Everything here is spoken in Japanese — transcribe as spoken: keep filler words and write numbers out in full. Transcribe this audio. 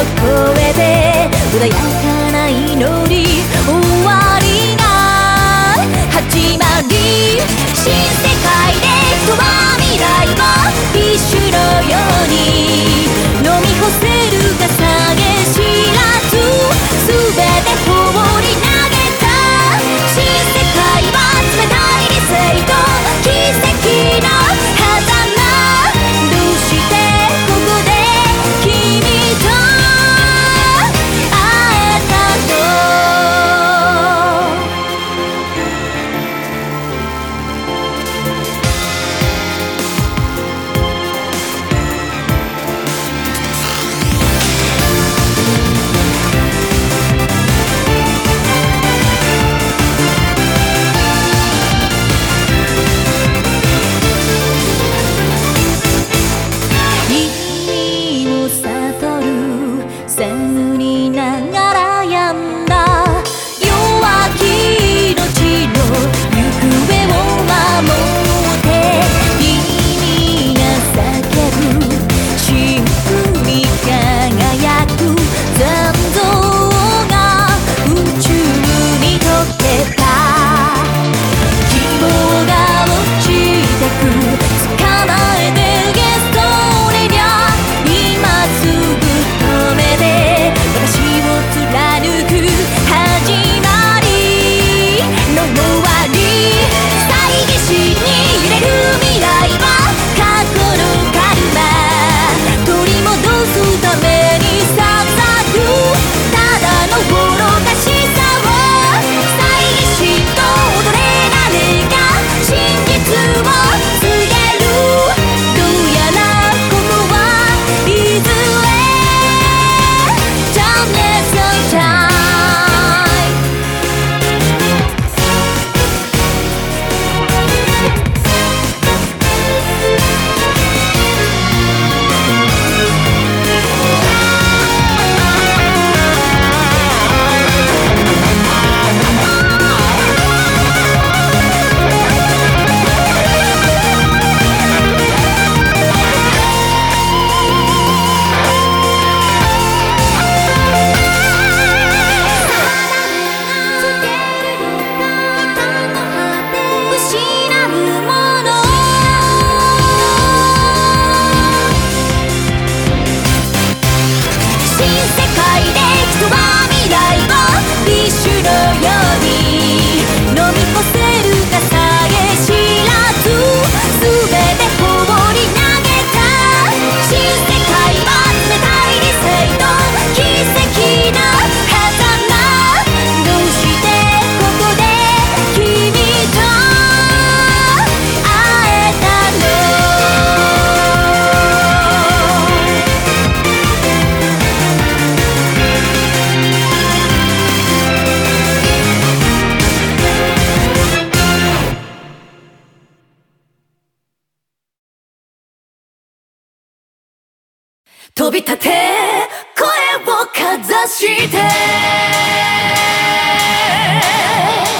越えて穏やかな祈り終わりが始まり新世界で人は未来をビッシュのように飲み干せるかさげ知らず全て放り投げた新世界は冷たい理性と奇跡の狭間どうしてここで君と会えたの君の悟る探りながらやんだ弱き命の行方を守って君が叫ぶ真に輝く残像が宇宙に溶けた希望が落ちてく捕まえてゲストレリア今すぐ止めて私を貫く始まりの終わり猜疑心に揺れる未来は過去のカルマ取り戻すために捧ぐただの愚かしさを猜疑心と踊れ誰が真実を告げるどうやらここはいずれ Darkness of time 失うもの新世界で人は未来をビッシュのように飲み干せるかさえ知らず全て放り投げた新世界は冷たい理性と奇跡の狭間どうしてここで君と会えたの飛び立て声をかざして